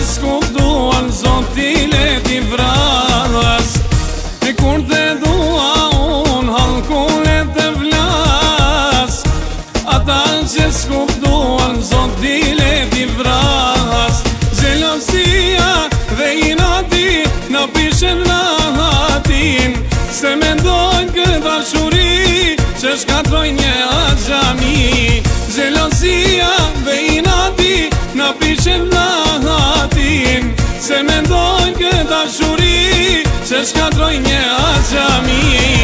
s'kuptuan Zoti le t'i vrahas. E kur të dua unë halkule të vlas, ata që s'kuptuan Zoti le t'i vrahas. Gjelosia dhe inati në pishen rahatin, se mendojnë këtë dashuri që shkatrojnë një axhami. Gjelosia dhe inati në pishen rahatin, se mendojnë këtë dashuri që shkatrojnë një axhami.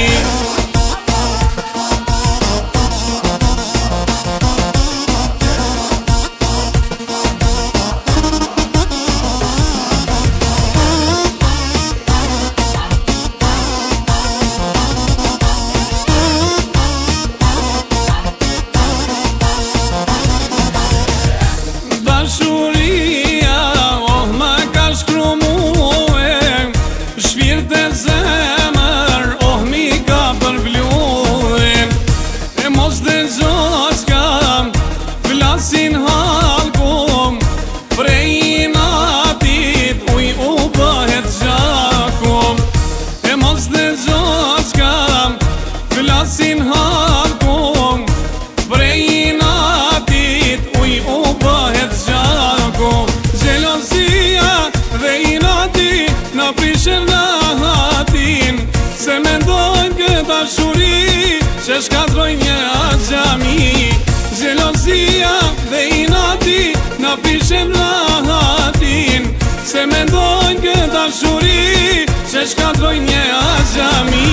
Dashuria, oh ma ka shkru muë, shpirt e zemër, oh mi ka përvluë. E mos dhe gjoq kam, flasin halkum, prej inatit uj u bëhet gjakum. E mos dhe gjoq kam, flasin halkum, prej inatit uj u bëhet gjakum. Gjelosia dhe inati në pishen rahatin, se mendojnë këtë dashuri që shkatrojnë një axhami. Gjelosia dhe inati në pishen rahatin, se mendojnë këtë dashuri që shkatrojnë një axhami.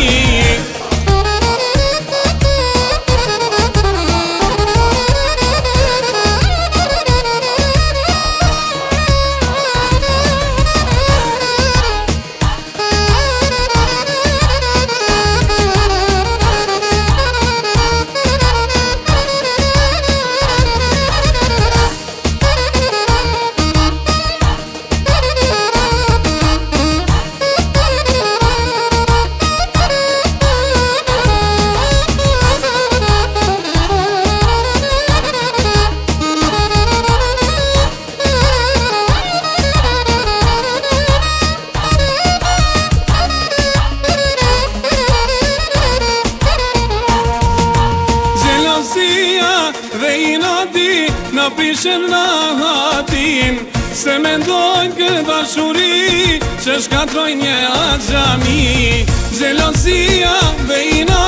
Dhe inati në pishen rahatin, se mendojnë këtë dashuri që shkatrojnë një axhami. Gjelosia dhe inati